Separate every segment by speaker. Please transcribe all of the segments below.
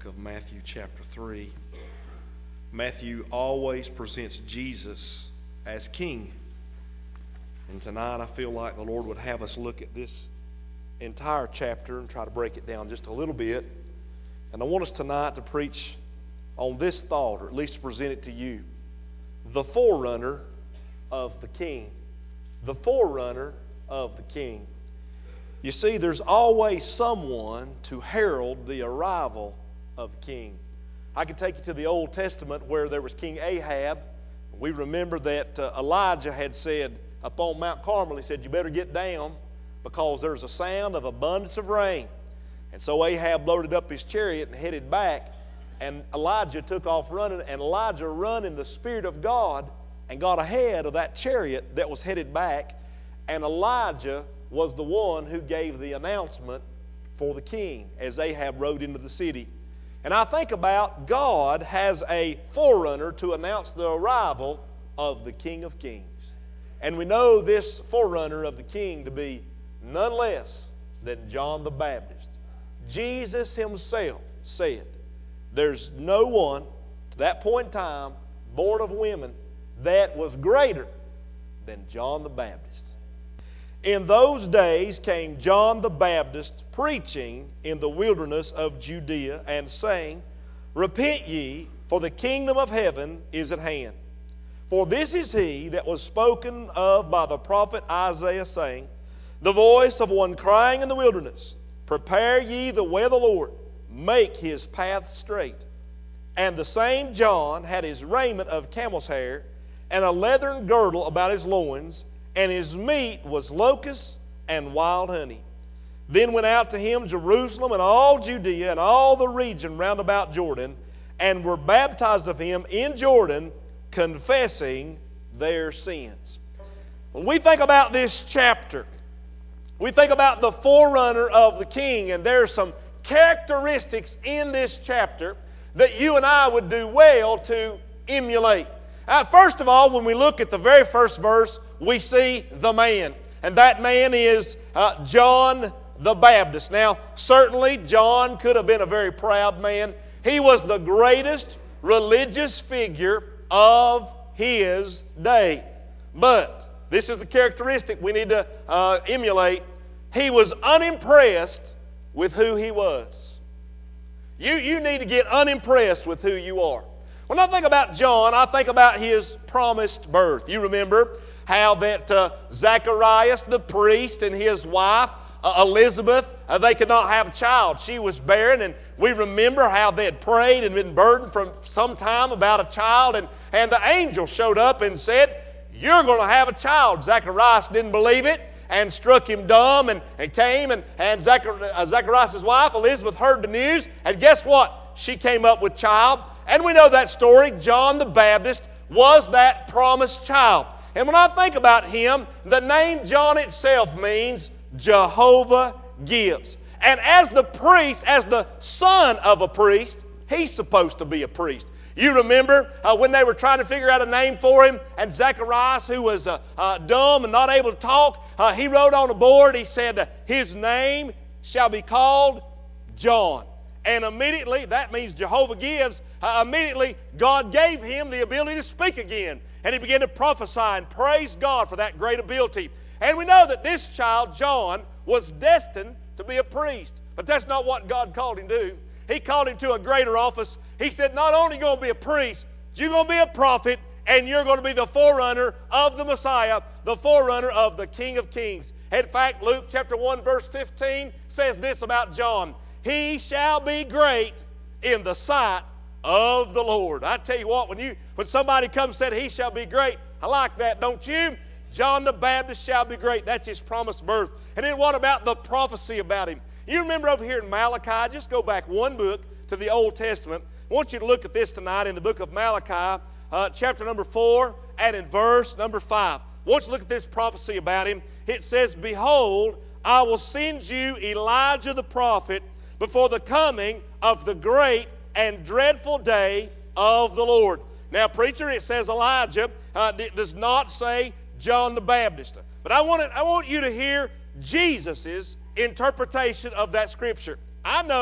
Speaker 1: of Matthew chapter 3. Matthew always presents Jesus as king. And tonight I feel like the Lord would have us look at this entire chapter and try to break it down just a little bit. And I want us tonight to preach on this thought, or at least to present it to you. The forerunner of the king. The forerunner of the king. You see, there's always someone to herald the arrival of the king. I can take you to the Old Testament where there was King Ahab. We remember that Elijah had said up on Mount Carmel, he said, you better get down because there's a sound of abundance of rain. And so Ahab loaded up his chariot and headed back. And Elijah took off running, and Elijah run in the Spirit of God and got ahead of that chariot that was headed back. And Elijah was the one who gave the announcement for the king as Ahab rode into the city. And I think about God has a forerunner to announce the arrival of the King of Kings. And we know this forerunner of the king to be none less than John the Baptist. Jesus himself said, there's no one to that point in time born of women that was greater than John the Baptist. In those days came John the Baptist preaching in the wilderness of Judea and saying, repent ye, for the kingdom of heaven is at hand. For this is he that was spoken of by the prophet Isaiah, saying, the voice of one crying in the wilderness, prepare ye the way of the Lord, make his path straight. And the same John had his raiment of camel's hair, and a leathern girdle about his loins, and his meat was locusts and wild honey. Then went out to him Jerusalem and all Judea and all the region round about Jordan, and were baptized of him in Jordan, confessing their sins. When we think about this chapter, we think about the forerunner of the king, and there are some characteristics in this chapter that you and I would do well to emulate. First of all, when we look at the very first verse, we see the man. And that man is John the Baptist. Now, certainly John could have been a very proud man. He was the greatest religious figure of his day. But this is the characteristic we need to emulate. He was unimpressed with who he was. You need to get unimpressed with who you are. When I think about John, I think about his promised birth. You remember how that Zacharias the priest and his wife Elizabeth, they could not have a child. She was barren, and we remember how they had prayed and been burdened for some time about a child, and the angel showed up and said, you're going to have a child. Zacharias didn't believe it and struck him dumb and came, and Zacharias' wife Elizabeth heard the news, and guess what? She came up with child. And we know that story. John the Baptist was that promised child. And when I think about him, the name John itself means Jehovah gives. And as the priest, as the son of a priest, he's supposed to be a priest. You remember when they were trying to figure out a name for him, and Zacharias, who was dumb and not able to talk, he wrote on a board, he said, his name shall be called John. And immediately, that means Jehovah gives, immediately God gave him the ability to speak again. And he began to prophesy and praise God for that great ability. And we know that this child, John, was destined to be a priest. But that's not what God called him to do. He called him to a greater office. He said, not only are you going to be a priest, but you're going to be a prophet, and you're going to be the forerunner of the Messiah, the forerunner of the King of Kings. In fact, Luke chapter 1, verse 15 says this about John. He shall be great in the sight of the Lord. I tell you what, when somebody comes and said he shall be great, I like that, don't you? John the Baptist shall be great. That's his promised birth. And then what about the prophecy about him? You remember over here in Malachi, just go back one book to the Old Testament. I want you to look at this tonight in the book of Malachi, chapter number 4 and in verse number 5. I want you to look at this prophecy about him. It says, behold, I will send you Elijah the prophet before the coming of the great and dreadful day of the Lord. Now, preacher, it says Elijah. It does not say John the Baptist. But I want you to hear Jesus' interpretation of that scripture. I know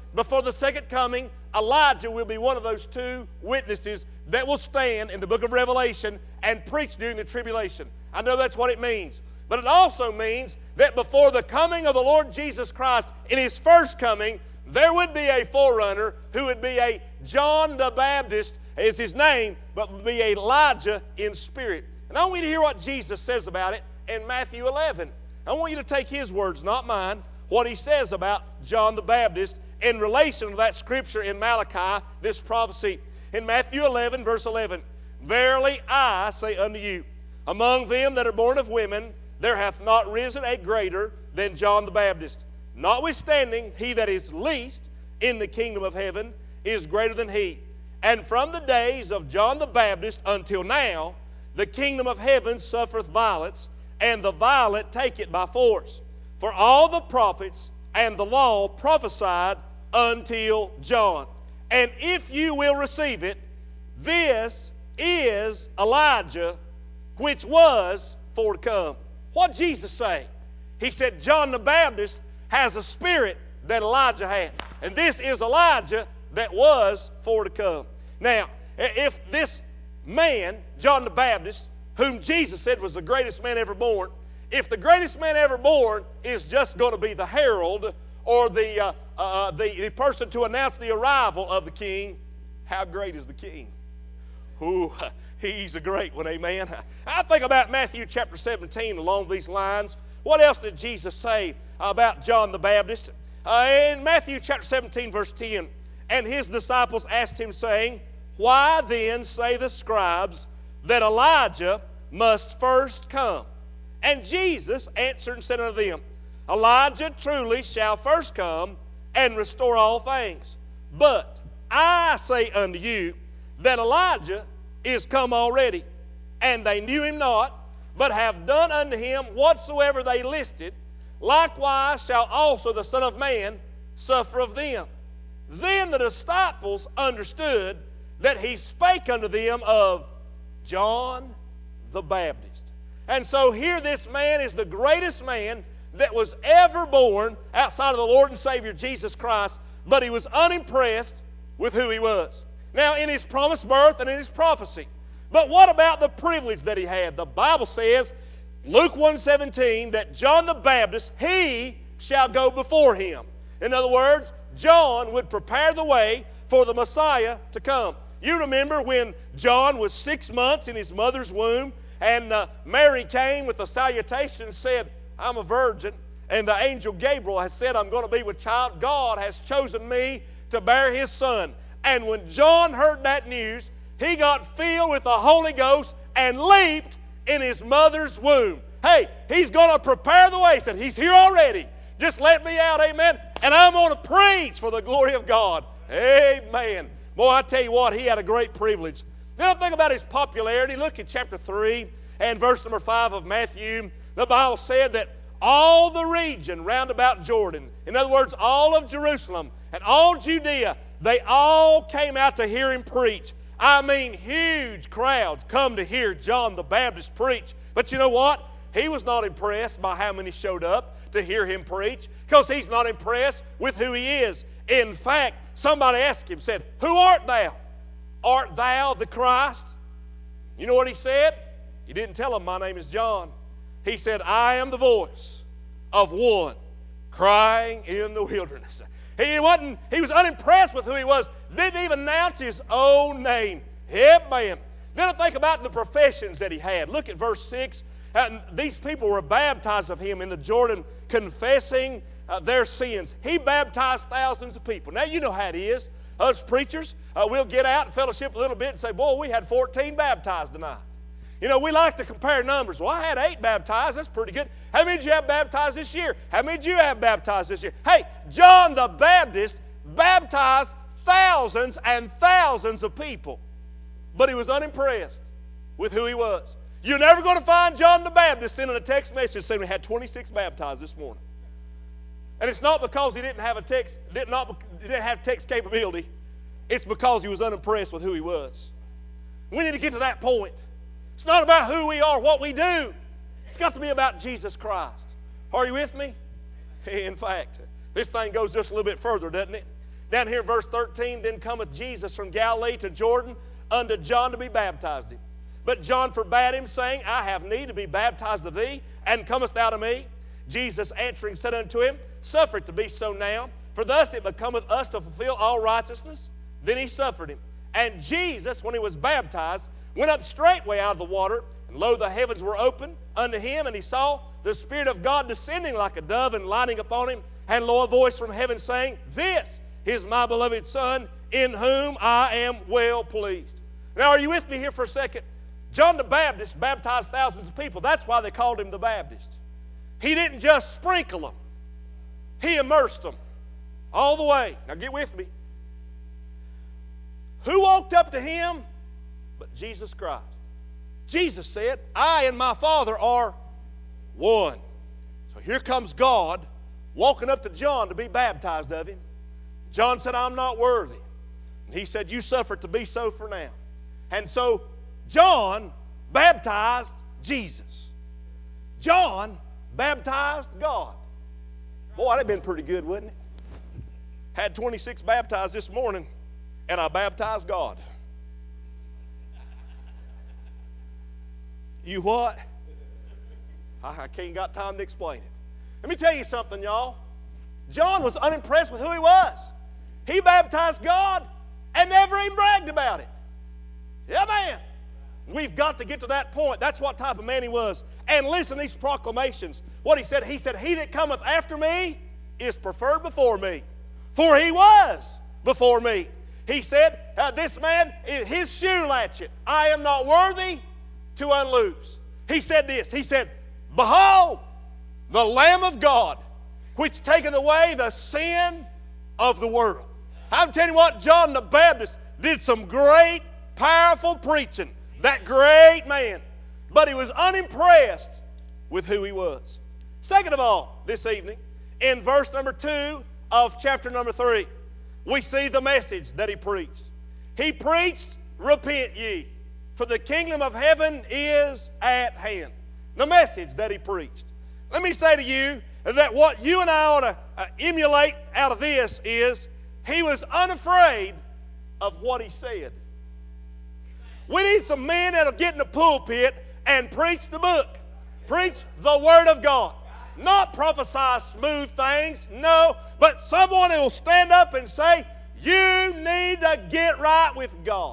Speaker 2: before the second coming, Elijah will be one of those two witnesses that will stand in the book of Revelation and preach during the tribulation. I know that's what it means. But it also means that before the coming of the Lord Jesus Christ in His first coming, there would be a forerunner who would be a John the Baptist is his name, but would be Elijah in spirit. And I want you to hear what Jesus says about it in Matthew 11. I want you to take His words, not mine, what He says about John the Baptist in relation to that scripture in Malachi, this prophecy. In Matthew 11, verse 11, Verily I say unto you, among them that are born of women, there hath not risen a greater than John the Baptist. Notwithstanding, he that is least in the kingdom of heaven is greater than he. And from the days of John the Baptist until now, the kingdom of heaven suffereth violence, and the violent take it by force. For all the prophets and the law prophesied until John. And if you will receive it, this is Elijah, which was for to come. What did Jesus say? He said John the Baptist has a spirit that Elijah had. And this is Elijah that was for to come. Now, if this man, John the Baptist, whom Jesus said was the greatest man ever born, if the greatest man ever born is just going to be the herald or the person to announce the arrival of the king, how great is the king? Ooh, he's a great one, amen. I think about Matthew chapter 17 along these lines. What else did Jesus say about John the Baptist? In Matthew chapter 17, verse 10, and his disciples asked him, saying, Why then say the scribes that Elijah must first come? And Jesus answered and said unto them, Elijah truly shall first come and restore all things. But I say unto you that Elijah is come already, and they knew him not, but have done unto him whatsoever they listed. Likewise shall also the Son of Man suffer of them. Then the disciples understood that he spake unto them of John the Baptist. And so here this man is the greatest man that was ever born outside of the Lord and Savior Jesus Christ, but he was unimpressed with who he was. Now, in his promised birth and in his prophecy. But what about the privilege that he had? The Bible says, Luke 1:17, that John the Baptist, he shall go before him. In other words, John would prepare the way for the Messiah to come. You remember when John was 6 months in his mother's womb, and Mary came with a salutation and said, I'm a virgin, and the angel Gabriel has said, I'm going to be with child. God has chosen me to bear his son. And when John heard that news, he got filled with the Holy Ghost and leaped in his mother's womb. Hey, he's going to prepare the way. He said, he's here already. Just let me out, amen. And I'm going to preach for the glory of God. Amen. Boy, I tell you what, he had a great privilege. Then I think about his popularity. Look at chapter 3 and verse number 5 of Matthew. The Bible said that all the region round about Jordan, in other words, all of Jerusalem and all Judea, they all came out to hear him preach. I mean, huge crowds come to hear John the Baptist preach. But you know what? He was not impressed by how many showed up to hear him preach, because he's not impressed with who he is. In fact, somebody asked him, said, Who art thou? Art thou the Christ? You know what he said? He didn't tell him, my name is John. He said, I am the voice of one crying in the wilderness. He was unimpressed with who he was. Didn't even announce his own name. Amen. Then I think about the professions that he had. Look at verse 6. These people were baptized of him in the Jordan, confessing their sins. He baptized thousands of people. Now, you know how it is. Us preachers, we'll get out and fellowship a little bit and say, boy, we had 14 baptized tonight. You know, we like to compare numbers. Well, I had 8 baptized. That's pretty good. How many did you have baptized this year? How many did you have baptized this year? Hey, John the Baptist baptized thousands and thousands of people. But he was unimpressed with who he was. You're never going to find John the Baptist sending a text message saying we had 26 baptized this morning. And it's not because he didn't have text capability. It's because he was unimpressed with who he was. We need to get to that point. It's not about who we are, what we do. It's got to be about Jesus Christ. Are you with me? In fact, this thing goes just a little bit further, doesn't it? Down here, verse 13, then cometh Jesus from Galilee to Jordan unto John to be baptized him. But John forbade him, saying, I have need to be baptized of thee, and comest thou to me? Jesus answering said unto him, Suffer it to be so now, for thus it becometh us to fulfill all righteousness. Then he suffered him. And Jesus, when he was baptized, went up straightway out of the water, and lo, the heavens were opened unto him, and he saw the Spirit of God descending like a dove and lighting upon him, and lo, a voice from heaven saying, This is my beloved Son, in whom I am well pleased. Now, are you with me here for a second? John the Baptist baptized thousands of people. That's why they called him the Baptist. He didn't just sprinkle them. He immersed them all the way. Now get with me. Who walked up to him but Jesus Christ? Jesus said, I and my Father are one. So here comes God walking up to John to be baptized of him. John said, I'm not worthy. And he said, you suffer to be so for now. And so John baptized Jesus. John baptized God. Boy, that'd been pretty good, wouldn't it? Had 26 baptized this morning, and I baptized God. You what? I can't got time to explain it. Let me tell you something, y'all. John was unimpressed with who he was. He baptized God and never even bragged about it. Yeah, man. We've got to get to that point. That's what type of man he was. And listen to these proclamations. What he said, he that cometh after me is preferred before me. For he was before me. He said, this man, his shoe latchet, I am not worthy to unloose. He said this, he said, Behold, the Lamb of God, which taketh away the sin of the world. I'm telling you what, John the Baptist did some great, powerful preaching. That great man. But he was unimpressed with who he was. Second of all, this evening, in verse number 2 of chapter number 3, we see the message that he preached. He preached, repent ye, for the kingdom of heaven is at hand. The message that he preached. Let me say to you that what you and I ought to emulate out of this is he was unafraid of what he said. We need some men that'll get in the pulpit and preach the book. Preach the Word of God. Not prophesy smooth things, no, but someone who will stand up and say, you need to get right with God.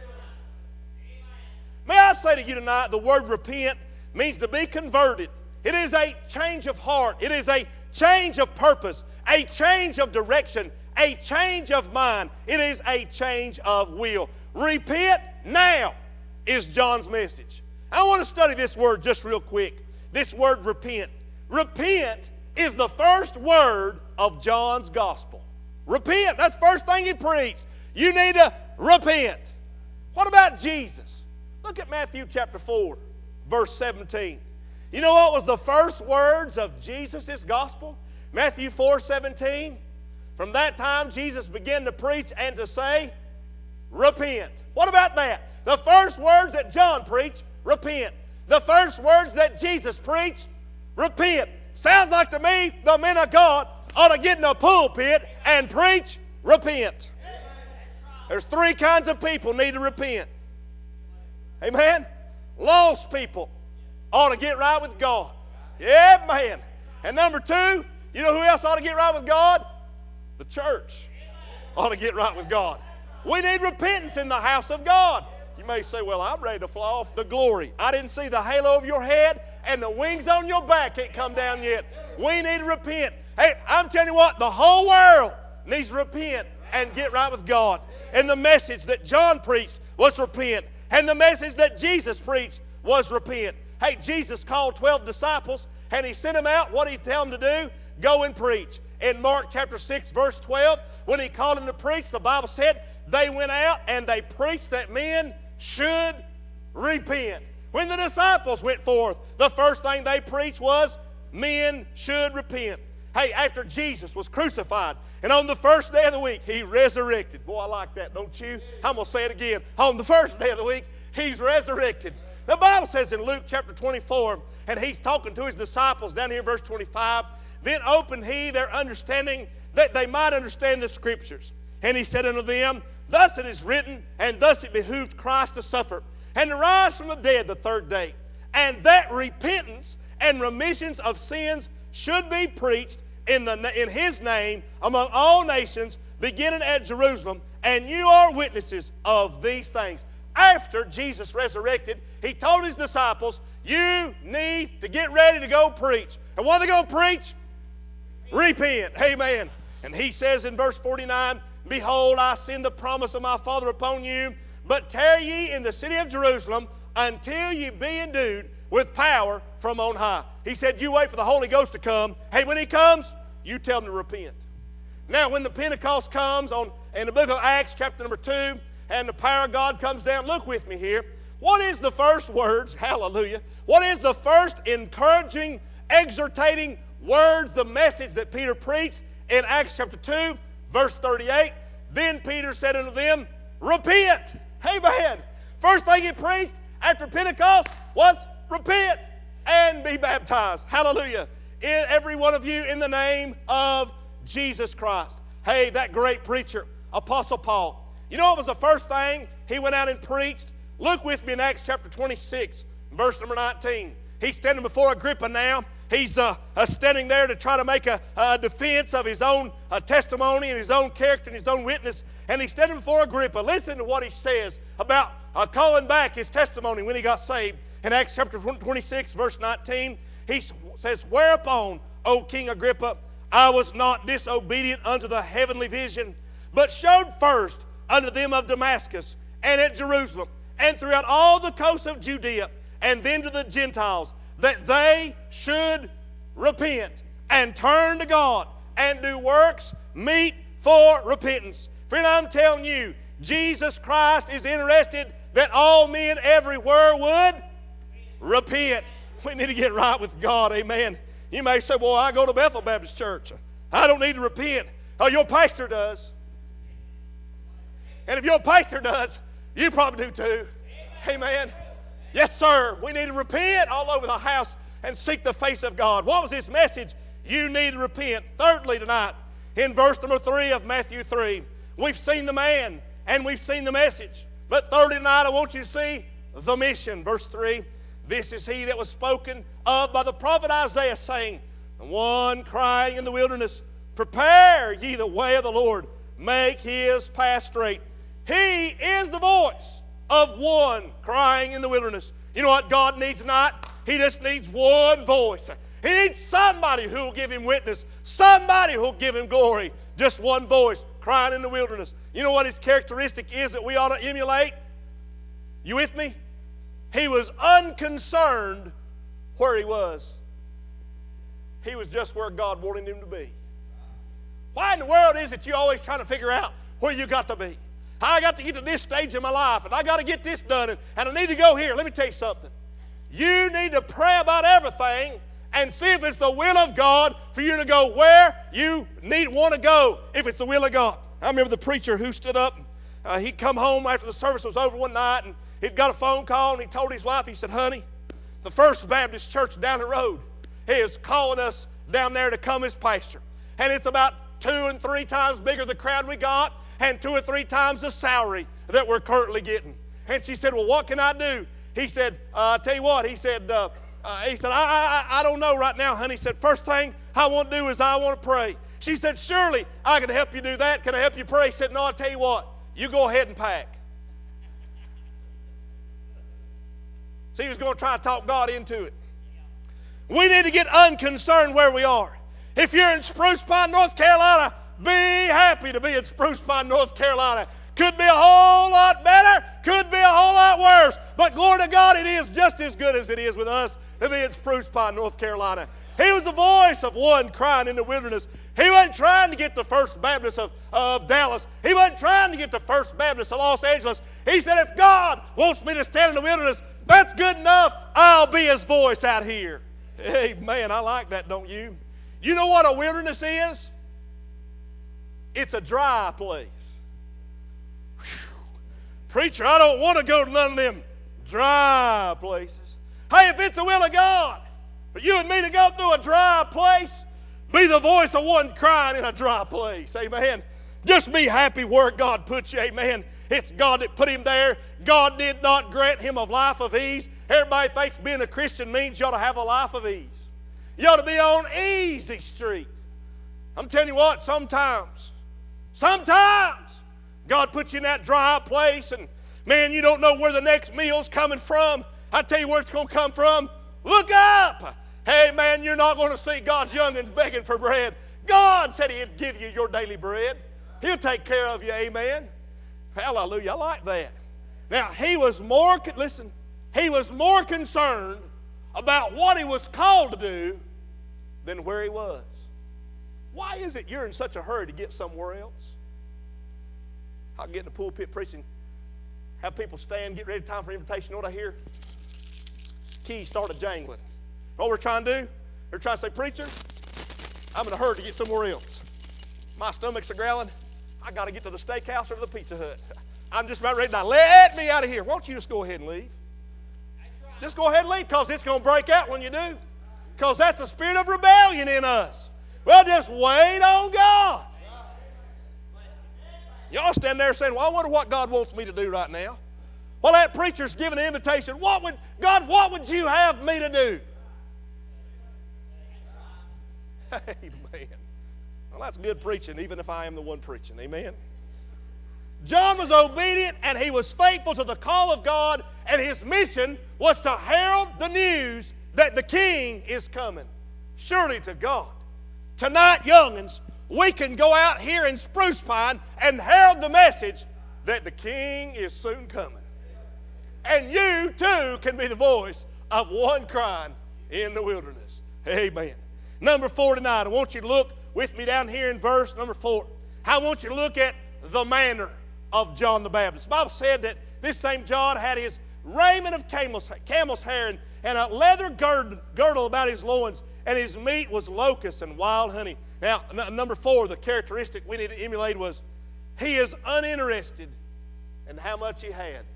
Speaker 2: May I say to you tonight, the word repent means to be converted. It is a change of heart. It is a change of purpose, a change of direction, a change of mind. It is a change of will. Repent now is John's message. I want to study this word just real quick. This word repent. Repent is the first word of John's gospel. Repent. That's the first thing he preached. You need to repent. What about Jesus? Look at Matthew chapter 4, verse 17. You know what was the first words of Jesus' gospel? Matthew 4:17. From that time Jesus began to preach and to say, repent. What about that? The first words that John preached, repent. The first words that Jesus preached, repent. Sounds like to me the men of God ought to get in a pulpit and preach, repent. There's three kinds of people need to repent. Amen? Lost people ought to get right with God. Yeah, man. And number two, you know who else ought to get right with God? The church ought to get right with God. We need repentance in the house of God. You may say, well, I'm ready to fly off to glory. I didn't see the halo over your head and the wings on your back ain't come down yet. We need to repent. Hey, I'm telling you what, the whole world needs to repent and get right with God. And the message that John preached was repent. And the message that Jesus preached was repent. Hey, Jesus called 12 disciples and he sent them out. What did he tell them to do? Go and preach. In Mark chapter 6, verse 12, when he called them to preach, the Bible said they went out and they preached that men should repent. When the disciples went forth, the first thing they preached was men should repent. Hey, after Jesus was crucified and on the first day of the week, he resurrected. Boy, I like that, don't you? I'm going to say it again. On the first day of the week, he's resurrected. The Bible says in Luke chapter 24, and he's talking to his disciples down here in verse 25, then opened he their understanding that they might understand the Scriptures. And he said unto them, Thus it is written, and thus it behooved Christ to suffer, and to rise from the dead the third day, and that repentance and remissions of sins should be preached in his name among all nations, beginning at Jerusalem. And you are witnesses of these things. After Jesus resurrected, he told his disciples, you need to get ready to go preach. And what are they going to preach? Repent. Amen. And he says in verse 49, Behold, I send the promise of my Father upon you, but tarry ye in the city of Jerusalem until ye be endued with power from on high. He said, you wait for the Holy Ghost to come. Hey, when he comes, you tell them to repent. Now, when the Pentecost comes in the book of Acts, chapter number 2, and the power of God comes down, look with me here. What is the first words? Hallelujah. What is the first encouraging, exhortating words, the message that Peter preached in Acts chapter 2, verse 38? Then Peter said unto them, Repent. Amen. First thing he preached after Pentecost was repent and be baptized. Hallelujah. Every one of you in the name of Jesus Christ. Hey, that great preacher, Apostle Paul. You know what was the first thing he went out and preached? Look with me in Acts chapter 26, verse number 19. He's standing before Agrippa now. He's standing there to try to make a defense of his own testimony and his own character and his own witness. And he's standing before Agrippa. Listen to what he says about calling back his testimony when he got saved. In Acts chapter 26, verse 19, he says, Whereupon, O King Agrippa, I was not disobedient unto the heavenly vision, but showed first unto them of Damascus and at Jerusalem and throughout all the coasts of Judea, and then to the Gentiles, that they should repent and turn to God and do works meet for repentance. Friend, I'm telling you, Jesus Christ is interested that all men everywhere would repent. We need to get right with God. Amen. You may say, well, I go to Bethel Baptist Church. I don't need to repent. Oh, your pastor does. And if your pastor does, you probably do too. Amen. Yes, sir. We need to repent all over the house and seek the face of God. What was his message? You need to repent. Thirdly tonight, in verse number 3 of Matthew 3, we've seen the man and we've seen the message. But thirdly tonight, I want you to see the mission. Verse 3, This is he that was spoken of by the prophet Isaiah, saying, The one crying in the wilderness, Prepare ye the way of the Lord, make his path straight. He is the voice of one crying in the wilderness. You know what God needs tonight? He just needs one voice. He needs somebody who will give him witness, somebody who will give him glory. Just one voice crying in the wilderness. You know what his characteristic is that we ought to emulate? You with me? He was unconcerned where he was. He was just where God wanted him to be. Why in the world is it you're always trying to figure out where you got to be? I got to get to this stage in my life, and I got to get this done, and I need to go here. Let me tell you something. You need to pray about everything and see if it's the will of God for you to go where you want to go, if it's the will of God. I remember the preacher who stood up. He'd come home after the service was over one night, and he'd got a phone call, and he told his wife, he said, honey, the First Baptist Church down the road is calling us down there to come as pastor. And it's about 2 and 3 times bigger the crowd we got, and 2 or 3 times the salary that we're currently getting. And she said, well, what can I do? He said, I'll tell you what. He said, I don't know right now, honey. He said, first thing I want to do is I want to pray. She said, surely I can help you do that. Can I help you pray? He said, no, I'll tell you what. You go ahead and pack. So he was going to try to talk God into it. We need to get unconcerned where we are. If you're in Spruce Pine, North Carolina, be happy to be in Spruce Pine, North Carolina. Could be a whole lot better, could be a whole lot worse. But glory to God, it is just as good as it is with us to be in Spruce Pine, North Carolina. He was the voice of one crying in the wilderness. He wasn't trying to get the First Baptist of Dallas. He wasn't trying to get the First Baptist of Los Angeles. He said, if God wants me to stand in the wilderness, that's good enough. I'll be his voice out here. Amen. I like that, don't you? You know what a wilderness is? It's a dry place. Whew. Preacher, I don't want to go to none of them dry places. Hey, if it's the will of God for you and me to go through a dry place, be the voice of one crying in a dry place. Amen. Just be happy where God put you, amen. It's God that put him there. God did not grant him a life of ease. Everybody thinks being a Christian means you ought to have a life of ease. You ought to be on easy street. I'm telling you what, sometimes God puts you in that dry place and, man, you don't know where the next meal's coming from. I tell you where it's going to come from. Look up. Hey, man, you're not going to see God's young'uns begging for bread. God said He'd give you your daily bread. He'll take care of you, amen. Hallelujah, I like that. Now, he was more concerned about what he was called to do than where he was. Why is it you're in such a hurry to get somewhere else? I'll get in the pulpit preaching, have people stand, get ready, time for invitation. You know what I hear? Keys started jangling. What we're trying to do? They're trying to say, preacher, I'm in a hurry to get somewhere else. My stomach's a growling. I got to get to the steakhouse or to the Pizza Hut. I'm just about ready to die. Let me out of here. Why don't you just go ahead and leave? Just go ahead and leave, because it's going to break out when you do. Because that's the spirit of rebellion in us. Well, just wait on God. Y'all stand there saying, well, I wonder what God wants me to do right now. Well, that preacher's giving an invitation. God, what would you have me to do? Amen. Well, that's good preaching, even if I am the one preaching. Amen. John was obedient and he was faithful to the call of God, and his mission was to herald the news that the King is coming. Surely to God. Tonight, young'uns, we can go out here in Spruce Pine and herald the message that the King is soon coming. And you too can be the voice of one crying in the wilderness. Amen. Number 4 tonight, I want you to look with me down here in verse number 4. I want you to look at the manner of John the Baptist. The Bible said that this same John had his raiment of camel's hair and a leather girdle about his loins, and his meat was locusts and wild honey. Now, number 4, the characteristic we need to emulate was he is uninterested in how much he had.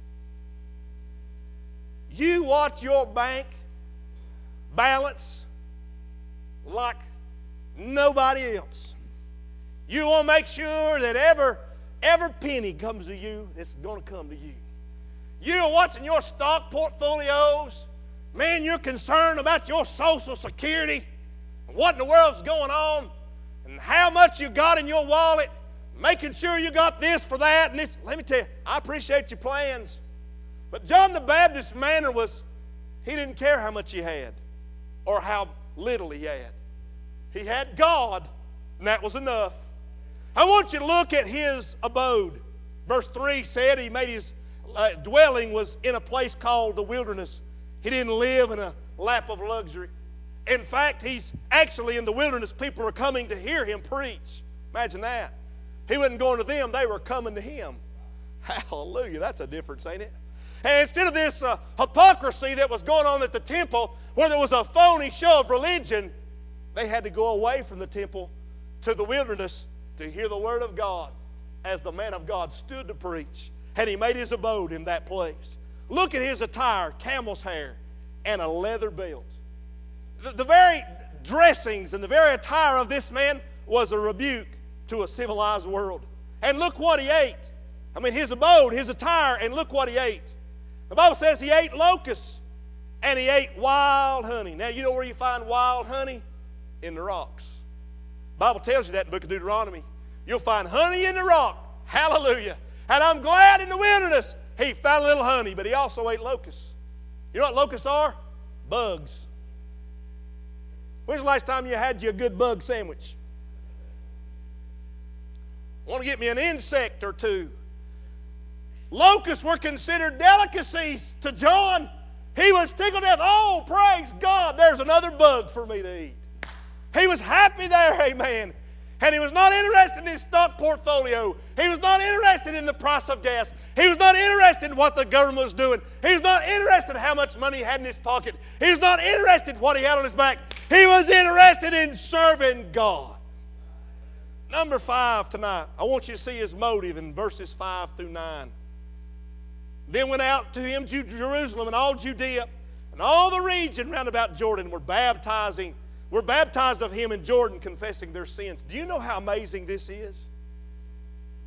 Speaker 2: You watch your bank balance like nobody else. You want to make sure that every penny comes to you, it's going to come to you. You're watching your stock portfolios. Man, you're concerned about your Social Security, what in the world's going on, and how much you got in your wallet, making sure you got this for that and this. Let me tell you, I appreciate your plans. But John the Baptist's manner was, he didn't care how much he had or how little he had. He had God, and that was enough. I want you to look at his abode. Verse 3 said he made his dwelling was in a place called the wilderness. He didn't live in a lap of luxury. In fact, he's actually in the wilderness. People are coming to hear him preach. Imagine that. He wasn't going to them, they were coming to him. Hallelujah, that's a difference, ain't it? And instead of this hypocrisy that was going on at the temple, where there was a phony show of religion, they had to go away from the temple to the wilderness to hear the word of God as the man of God stood to preach. And he made his abode in that place. Look at his attire, camel's hair, and a leather belt. The very dressings and the very attire of this man was a rebuke to a civilized world. And look what he ate. I mean, his abode, his attire, and look what he ate. The Bible says he ate locusts and he ate wild honey. Now, you know where you find wild honey? In the rocks. The Bible tells you that in the book of Deuteronomy. You'll find honey in the rock. Hallelujah. And I'm glad in the wilderness he found a little honey, but he also ate locusts. You know what locusts are? Bugs. When's the last time you had you a good bug sandwich? I want to get me an insect or two. Locusts were considered delicacies to John. He was tickled to death. Oh, praise God, there's another bug for me to eat. He was happy there, amen. And he was not interested in his stock portfolio. He was not interested in the price of gas. He was not interested in what the government was doing. He was not interested in how much money he had in his pocket. He was not interested in what he had on his back. He was interested in serving God. Number 5 tonight, I want you to see his motive in verses 5 through 9. Then went out to him Jerusalem and all Judea and all the region round about Jordan were baptized of him in Jordan, confessing their sins. Do you know how amazing this is?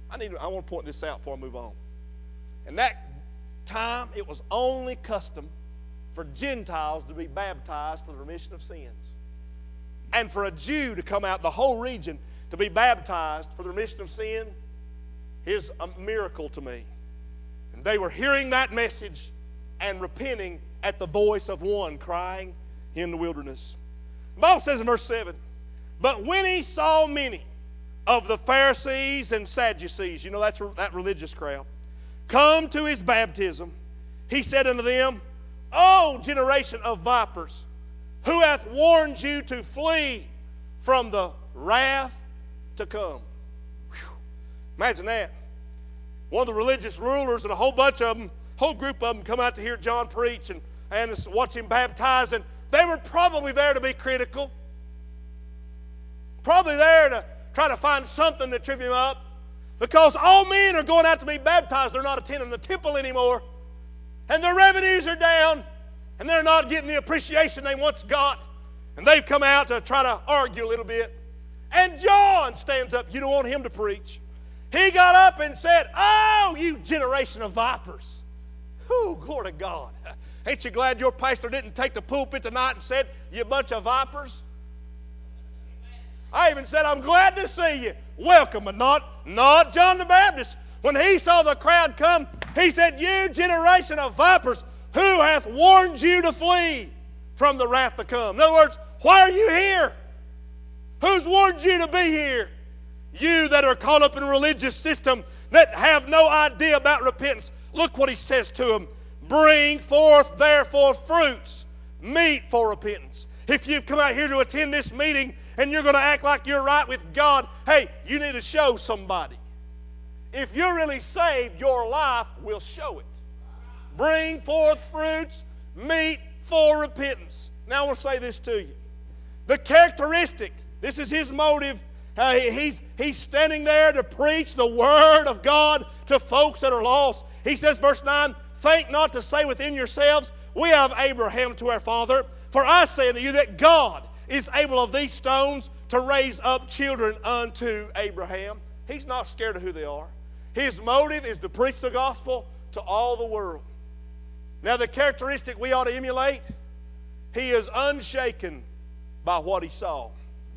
Speaker 2: I want to point this out before I move on. In that time, it was only custom for Gentiles to be baptized for the remission of sins. And for a Jew to come out the whole region to be baptized for the remission of sin is a miracle to me. And they were hearing that message and repenting at the voice of one crying in the wilderness. The Bible says in verse 7, but when he saw many of the Pharisees and Sadducees, you know that's that religious crowd, come to his baptism, he said unto them, O generation of vipers, who hath warned you to flee from the wrath to come? Whew. Imagine that. One of the religious rulers and a whole bunch of them, whole group of them come out to hear John preach and watch him baptize, and they were probably there to be critical. Probably there to try to find something to trip him up. Because all men are going out to be baptized. They're not attending the temple anymore. And their revenues are down. And they're not getting the appreciation they once got. And they've come out to try to argue a little bit. And John stands up. You don't want him to preach. He got up and said, oh, you generation of vipers. Oh, glory to God. Ain't you glad your pastor didn't take the pulpit tonight and said, you bunch of vipers? I even said, I'm glad to see you. Welcome, but not John the Baptist. When he saw the crowd come, he said, you generation of vipers, who hath warned you to flee from the wrath to come? In other words, why are you here? Who's warned you to be here? You that are caught up in a religious system that have no idea about repentance. Look what he says to them. Bring forth therefore fruits, meet for repentance. If you've come out here to attend this meeting and you're going to act like you're right with God, hey, you need to show somebody. If you're really saved, your life will show it. Bring forth fruits, meet for repentance. Now I want to say this to you. The characteristic, this is his motive. He's standing there to preach the Word of God to folks that are lost. He says, verse 9, think not to say within yourselves, we have Abraham to our father. For I say unto you that God is able of these stones to raise up children unto Abraham. He's not scared of who they are. His motive is to preach the gospel to all the world. Now the characteristic we ought to emulate, he is unshaken by what he saw.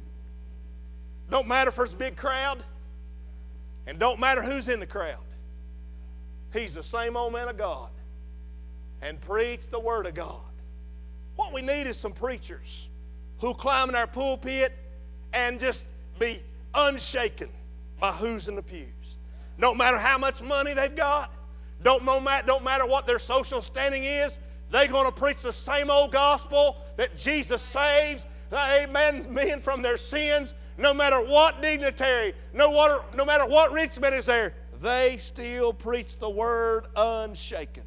Speaker 2: Don't matter if it's a big crowd, and don't matter who's in the crowd. He's the same old man of God and preach the Word of God. What we need is some preachers who climb in our pulpit and just be unshaken by who's in the pews. No matter how much money they've got, don't matter what their social standing is, they're going to preach the same old gospel that Jesus saves, amen, men from their sins. No matter what dignitary, no matter what rich man is there, they still preach the Word unshaken.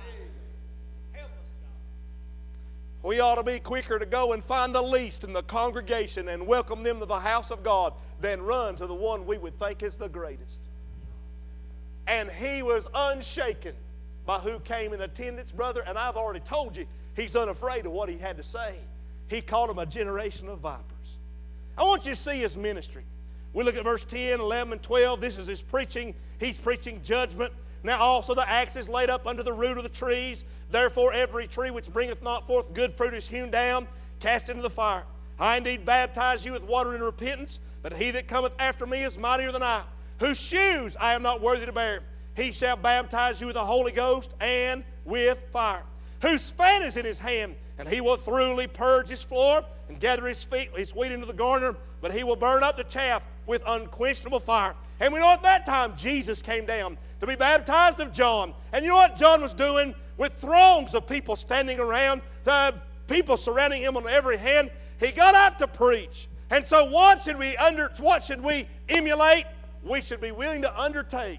Speaker 2: We ought to be quicker to go and find the least in the congregation and welcome them to the house of God than run to the one we would think is the greatest. And he was unshaken by who came in attendance, brother. And I've already told you, he's unafraid of what he had to say. He called them a generation of vipers. I want you to see his ministry. We look at verse 10, 11, and 12. This is his preaching. He's preaching judgment. Now also the axe is laid up under the root of the trees. Therefore every tree which bringeth not forth good fruit is hewn down, cast into the fire. I indeed baptize you with water in repentance, but he that cometh after me is mightier than I, whose shoes I am not worthy to bear. He shall baptize you with the Holy Ghost and with fire, whose fan is in his hand, and he will thoroughly purge his floor and gather his wheat into the garner, but he will burn up the chaff with unquenchable fire. And we know at that time Jesus came down to be baptized of John. And you know what John was doing? With throngs of people standing around, people surrounding him on every hand, he got out to preach. And so what should we emulate? We should be willing to undertake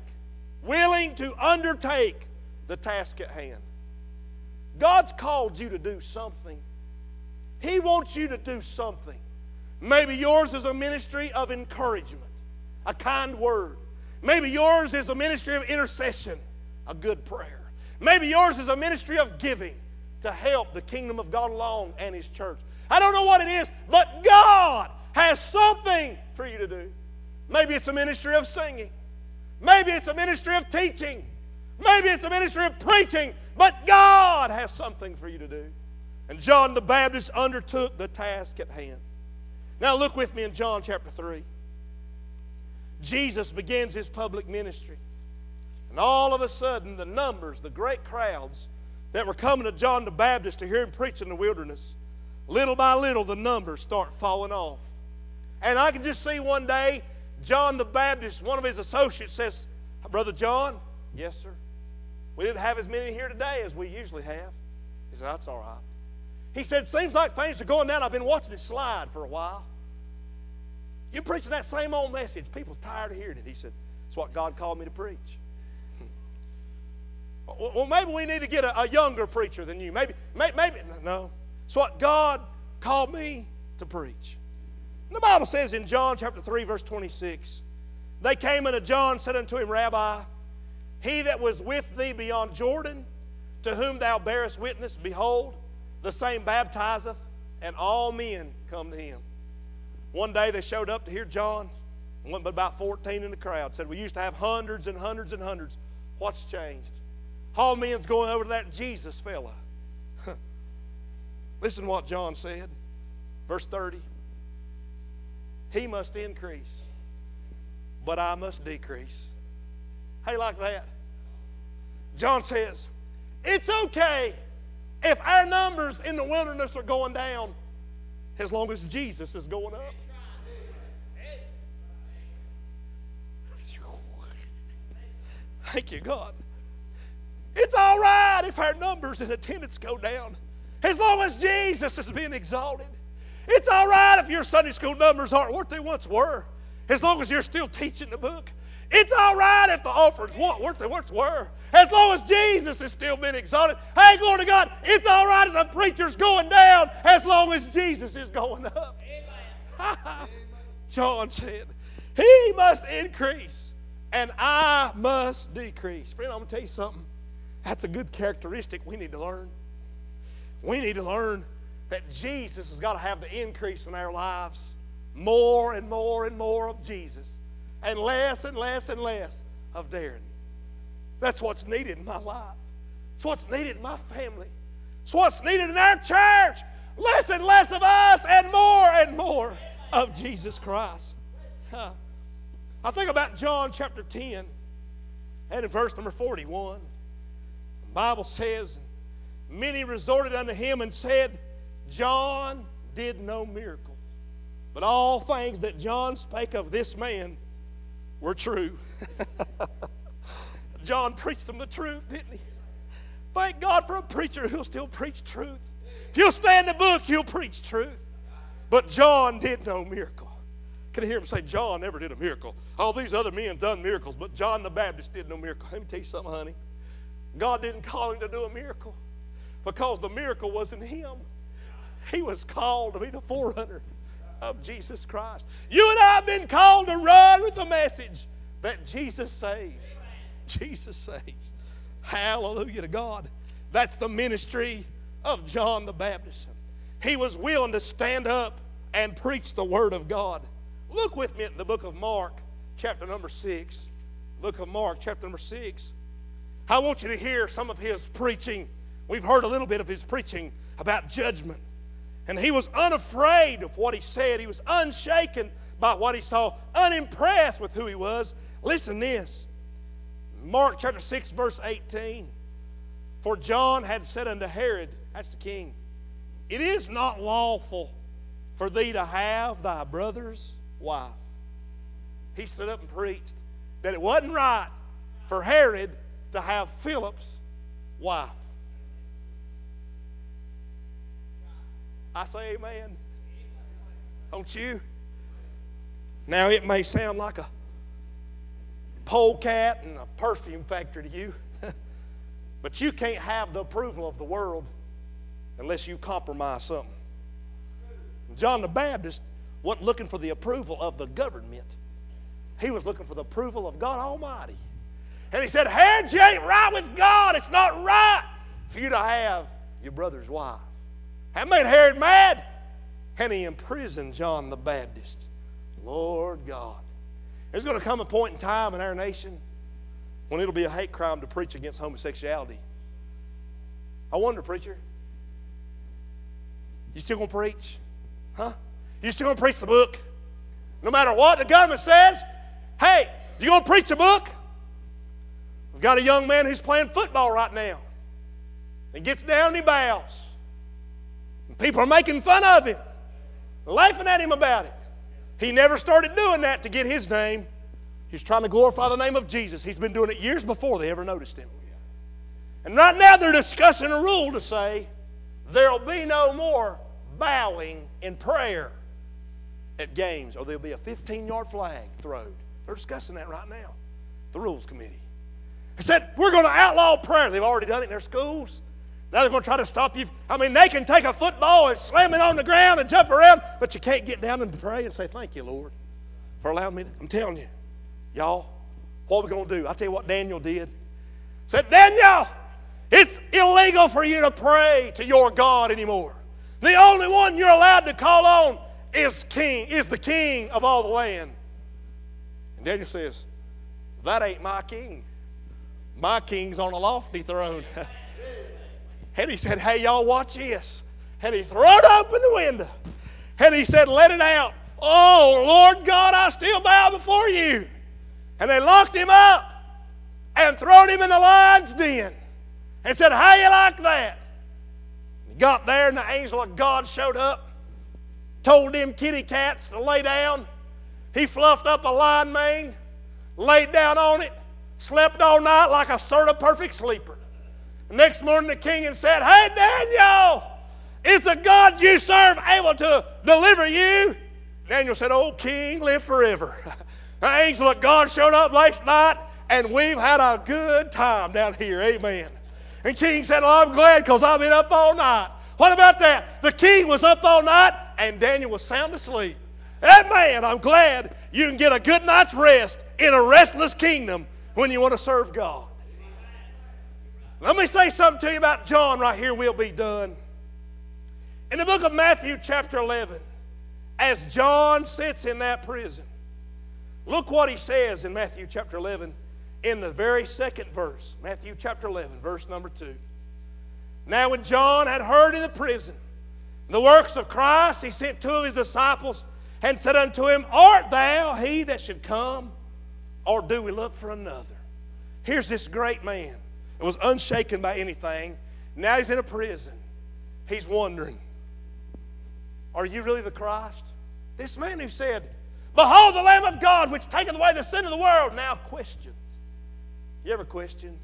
Speaker 2: the task at hand. God's called you to do something. He wants you to do something. Maybe yours is a ministry of encouragement, a kind word. Maybe yours is a ministry of intercession, a good prayer. Maybe yours is a ministry of giving to help the kingdom of God along and His church. I don't know what it is, but God has something for you to do. Maybe it's a ministry of singing. Maybe it's a ministry of teaching. Maybe it's a ministry of preaching. But God has something for you to do. And John the Baptist undertook the task at hand. Now look with me in John chapter 3. Jesus begins his public ministry. And all of a sudden, the numbers, the great crowds that were coming to John the Baptist to hear him preach in the wilderness, little by little, the numbers start falling off. And I can just see one day, John the Baptist, one of his associates says, "Brother John," "Yes, sir." "We didn't have as many here today as we usually have." He said, "That's all right." He said, "Seems like things are going down. I've been watching it slide for a while. You're preaching that same old message. People's tired of hearing it." He said, "It's what God called me to preach." "Well, maybe we need to get a younger preacher than you. Maybe. No. It's what God called me to preach." And the Bible says in John chapter 3, verse 26, "They came unto John and said unto him, Rabbi, he that was with thee beyond Jordan, to whom thou bearest witness, behold, the same baptizeth, and all men come to him." One day they showed up to hear John, and went about 14 in the crowd. Said, "We used to have hundreds and hundreds and hundreds. What's changed? All men's going over to that Jesus fella." Listen to what John said. Verse 30. "He must increase, but I must decrease." How you like that? John says, it's okay if our numbers in the wilderness are going down as long as Jesus is going up. Thank you, God. It's all right if our numbers in attendance go down as long as Jesus is being exalted. It's all right if your Sunday school numbers aren't what they once were as long as you're still teaching the book. It's all right if the offerings weren't what they once were as long as Jesus is still being exalted. Hey, glory to God, it's all right if the preacher's going down as long as Jesus is going up. John said, "He must increase and I must decrease." Friend, I'm going to tell you something. That's a good characteristic we need to learn. We need to learn that Jesus has got to have the increase in our lives. More and more and more of Jesus. And less and less and less of Darren. That's what's needed in my life. It's what's needed in my family. It's what's needed in our church. Less and less of us and more of Jesus Christ. I think about John chapter 10 and in verse number 41. The Bible says, "Many resorted unto him and said, John did no miracles, but all things that John spake of this man were true." John preached them the truth, didn't he? Thank God for a preacher who'll still preach truth. If you'll stay in the book, he'll preach truth. But John did no miracle. Can I hear him say, John never did a miracle? All these other men done miracles, but John the Baptist did no miracle. Let me tell you something, honey. God didn't call him to do a miracle because the miracle wasn't him. He was called to be the forerunner of Jesus Christ. You and I have been called to run with the message that Jesus saves. Jesus saves. Hallelujah to God. That's the ministry of John the Baptist. He was willing to stand up and preach the Word of God. Look with me at the book of Mark, chapter number 6. Book of Mark, chapter number 6. I want you to hear some of his preaching. We've heard a little bit of his preaching about judgment. And he was unafraid of what he said. He was unshaken by what he saw, unimpressed with who he was. Listen to this. Mark chapter 6, verse 18. "For John had said unto Herod," that's the king, "It is not lawful for thee to have thy brother's wife." He stood up and preached that it wasn't right for Herod to have Philip's wife. I say amen. Don't you? Now it may sound like a polecat and a perfume factory to you, but you can't have the approval of the world unless you compromise something. John the Baptist wasn't looking for the approval of the government. He was looking for the approval of God Almighty. And he said, Herod, you ain't right with God. It's not right for you to have your brother's wife. That made Herod mad. And he imprisoned John the Baptist. Lord God. There's going to come a point in time in our nation when it'll be a hate crime to preach against homosexuality. I wonder, preacher, you still going to preach? Huh? You still going to preach the book? No matter what the government says, hey, you going to preach the book? We've got a young man who's playing football right now. He gets down and he bows. And people are making fun of him, laughing at him about it. He never started doing that to get his name. He's trying to glorify the name of Jesus. He's been doing it years before they ever noticed him. And right now they're discussing a rule to say there'll be no more bowing in prayer at games, or there'll be a 15-yard flag thrown. They're discussing that right now, the Rules Committee. They said, we're going to outlaw prayer. They've already done it in their schools. Now they're going to try to stop you. I mean, they can take a football and slam it on the ground and jump around, but you can't get down and pray and say, thank you, Lord, for allowing me to. I'm telling you, y'all, what are we going to do? I'll tell you what Daniel did. He said, Daniel, it's illegal for you to pray to your God anymore. The only one you're allowed to call on is the king of all the land. And Daniel says, that ain't my king. My king's on a lofty throne. And he said, hey, y'all, watch this. And he threw open the window. And he said, let it out. Oh, Lord God, I still bow before you. And they locked him up and thrown him in the lion's den. And said, how you like that? He got there and the angel of God showed up. Told them kitty cats to lay down. He fluffed up a lion mane. Laid down on it. Slept all night like a sort of perfect sleeper. Next morning the king said, hey Daniel, is the God you serve able to deliver you? Daniel said, oh king, live forever. The angel of God showed up last night and we've had a good time down here. Amen. And king said, oh, I'm glad because I've been up all night. What about that? The king was up all night and Daniel was sound asleep. Amen. I'm glad you can get a good night's rest in a restless kingdom when you want to serve God. Let me say something to you about John right here. We'll be done. In the book of Matthew chapter 11, as John sits in that prison, look what he says in Matthew chapter 11 in the very second verse. Matthew chapter 11, verse number 2. Now when John had heard in the prison the works of Christ, he sent two of his disciples and said unto him, art thou he that should come, or do we look for another? Here's this great man. It was unshaken by anything. Now he's in a prison. He's wondering, are you really the Christ? This man who said, behold the Lamb of God which taketh away the sin of the world, now questions. You ever question?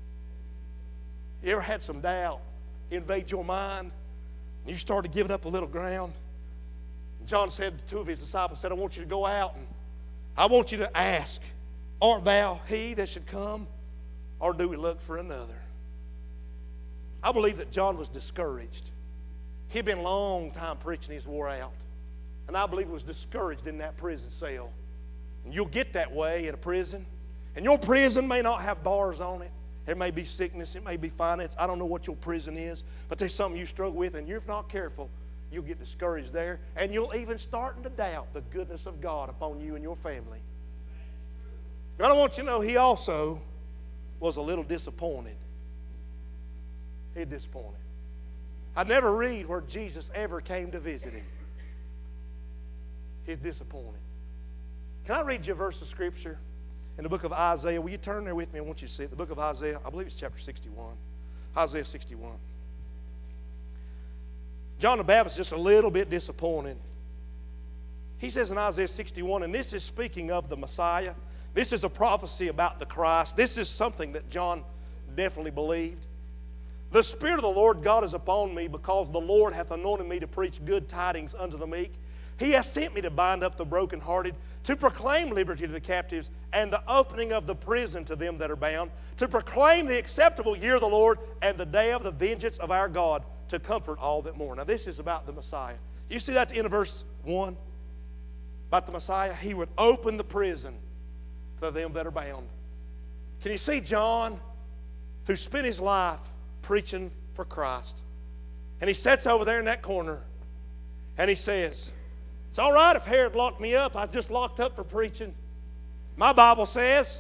Speaker 2: You ever had some doubt invade your mind and you started giving up a little ground? John said to two of his disciples, said, I want you to go out and I want you to ask, art thou he that should come? Or do we look for another? I believe that John was discouraged. He'd been a long time preaching, he's wore out. And I believe he was discouraged in that prison cell. And you'll get that way in a prison. And your prison may not have bars on it. It may be sickness, it may be finance. I don't know what your prison is, but there's something you struggle with, and if you're not careful, you'll get discouraged there. And you'll even start to doubt the goodness of God upon you and your family. And I want you to know he also was a little disappointed. He's disappointed. I never read where Jesus ever came to visit him. He's disappointed. Can I read you a verse of Scripture in the book of Isaiah? Will you turn there with me? I want you to see it. The book of Isaiah, I believe it's chapter 61. Isaiah 61. John the Baptist is just a little bit disappointed. He says in Isaiah 61, and this is speaking of the Messiah. This is a prophecy about the Christ. This is something that John definitely believed. The Spirit of the Lord God is upon me, because the Lord hath anointed me to preach good tidings unto the meek. He hath sent me to bind up the brokenhearted, to proclaim liberty to the captives, and the opening of the prison to them that are bound, to proclaim the acceptable year of the Lord, and the day of the vengeance of our God, to comfort all that mourn. Now this is about the Messiah. You see that at the end of verse 1? About the Messiah. He would open the prison to them that are bound. Can you see John, who spent his life preaching for Christ? And he sits over there in that corner and he says, it's all right if Herod locked me up. I was just locked up for preaching. My Bible says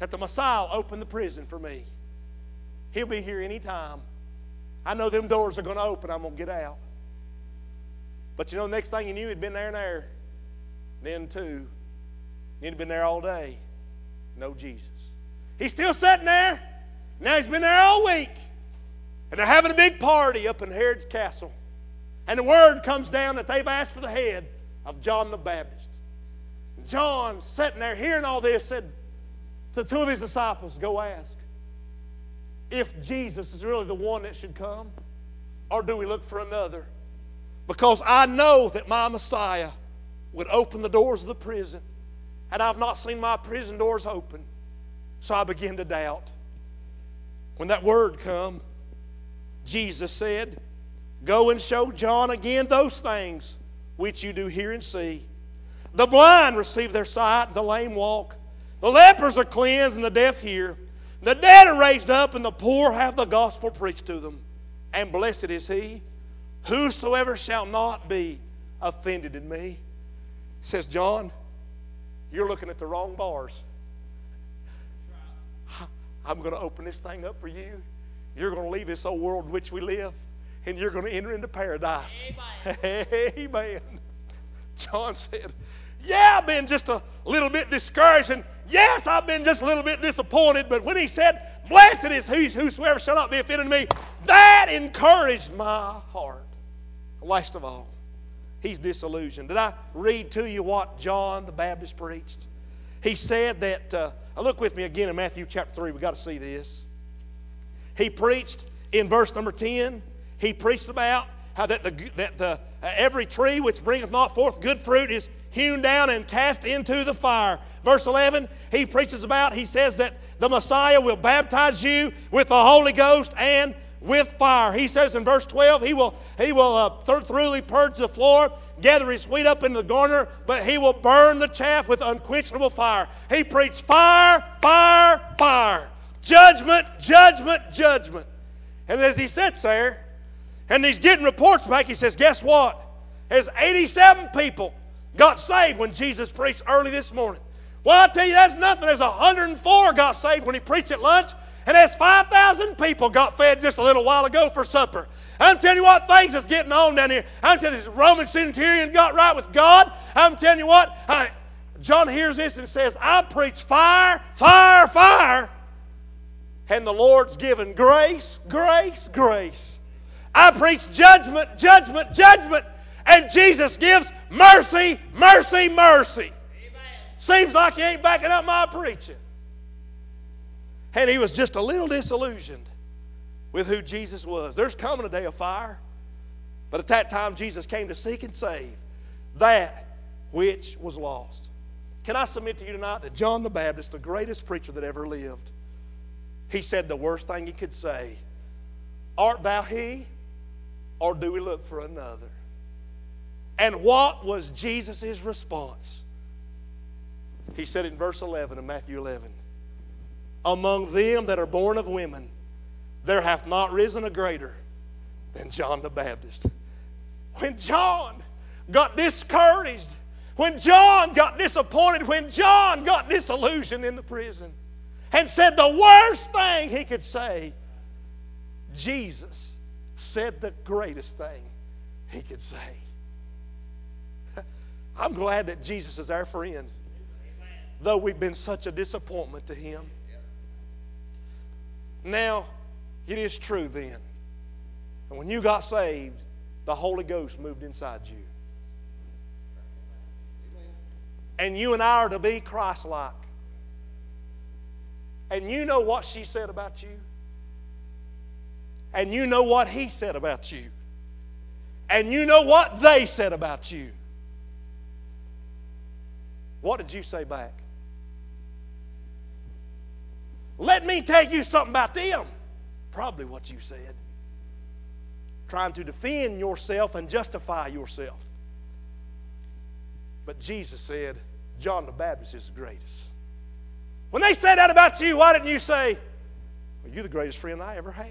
Speaker 2: that the Messiah will open the prison for me. He'll be here any time. I know them doors are going to open. I'm going to get out. But you know, next thing you knew, he'd been there and there. Then too, he'd been there all day. No Jesus. He's still sitting there. Now he's been there all week. And they're having a big party up in Herod's castle. And the word comes down that they've asked for the head of John the Baptist. And John, sitting there hearing all this, said to two of his disciples, go ask if Jesus is really the one that should come, or do we look for another? Because I know that my Messiah would open the doors of the prison, and I've not seen my prison doors open. So I begin to doubt. When that word come, Jesus said, go and show John again those things which you do hear and see. The blind receive their sight, and the lame walk. The lepers are cleansed, and the deaf hear. The dead are raised up, and the poor have the gospel preached to them. And blessed is he, whosoever shall not be offended in me. Says John, you're looking at the wrong bars. I'm going to open this thing up for you. You're going to leave this old world in which we live, and you're going to enter into paradise. Amen. Amen. John said, yeah, I've been just a little bit discouraged, and yes, I've been just a little bit disappointed, but when he said, blessed is whosoever shall not be offended in me, that encouraged my heart. Last of all, he's disillusioned. Did I read to you what John the Baptist preached? He said that, look with me again in Matthew chapter 3. We've got to see this. He preached in verse number 10, he preached about how that every tree which bringeth not forth good fruit is hewn down and cast into the fire. Verse 11, he preaches about, he says that the Messiah will baptize you with the Holy Ghost and with fire. He says in verse 12, he will thoroughly purge the floor, gather his wheat up in the garner, but he will burn the chaff with unquenchable fire. He preached fire, fire, fire. Judgment, judgment, judgment. And as he sits there, and he's getting reports back, he says, guess what? There's 87 people got saved when Jesus preached early this morning. Well, I tell you, that's nothing. There's 104 got saved when he preached at lunch, and there's 5,000 people got fed just a little while ago for supper. I'm telling you what, things is getting on down here. I'm telling you, this Roman centurion got right with God. I'm telling you what, John hears this and says, I preach fire, fire, fire. And the Lord's given grace, grace, grace. I preach judgment, judgment, judgment. And Jesus gives mercy, mercy, mercy. Amen. Seems like he ain't backing up my preaching. And he was just a little disillusioned with who Jesus was. There's coming a day of fire. But at that time, Jesus came to seek and save that which was lost. Can I submit to you tonight that John the Baptist, the greatest preacher that ever lived, he said the worst thing he could say, art thou he, or do we look for another? And what was Jesus' response? He said in verse 11 of Matthew 11, among them that are born of women, there hath not risen a greater than John the Baptist. When John got discouraged, when John got disappointed, when John got disillusioned in the prison, and said the worst thing he could say, Jesus said the greatest thing he could say. I'm glad that Jesus is our friend, though we've been such a disappointment to him. Now, it is true then, and when you got saved, the Holy Ghost moved inside you. And you and I are to be Christ-like. And you know what she said about you. And you know what he said about you. And you know what they said about you. What did you say back? Let me tell you something about them. Probably what you said. Trying to defend yourself and justify yourself. But Jesus said, John the Baptist is the greatest. When they said that about you, why didn't you say, well, you're the greatest friend I ever had?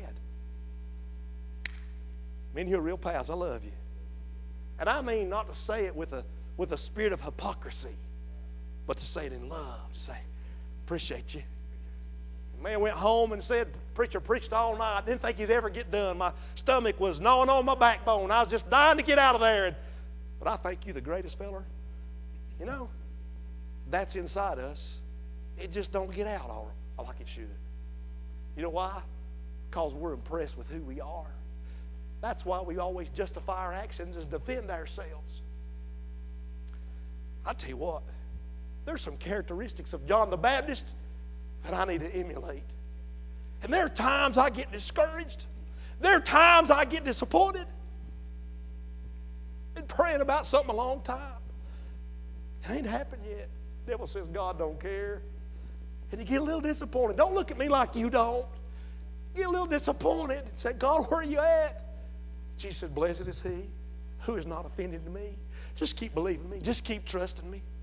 Speaker 2: Me and you are real pals. I love you. And I mean not to say it with a spirit of hypocrisy, but to say it in love. To say, appreciate you. Man went home and said, preacher preached all night. Didn't think he'd ever get done. My stomach was gnawing on my backbone. I was just dying to get out of there. But I think you the greatest feller. You know, that's inside us. It just don't get out all like it should. You know why? Because we're impressed with who we are. That's why we always justify our actions and defend ourselves. I tell you what, there's some characteristics of John the Baptist that I need to emulate. And there are times I get discouraged. There are times I get disappointed. Been praying about something a long time. It ain't happened yet. The devil says God don't care. And you get a little disappointed. Don't look at me like you don't. You get a little disappointed and say, God, where are you at? Jesus said, blessed is he who is not offended to me. Just keep believing me. Just keep trusting me.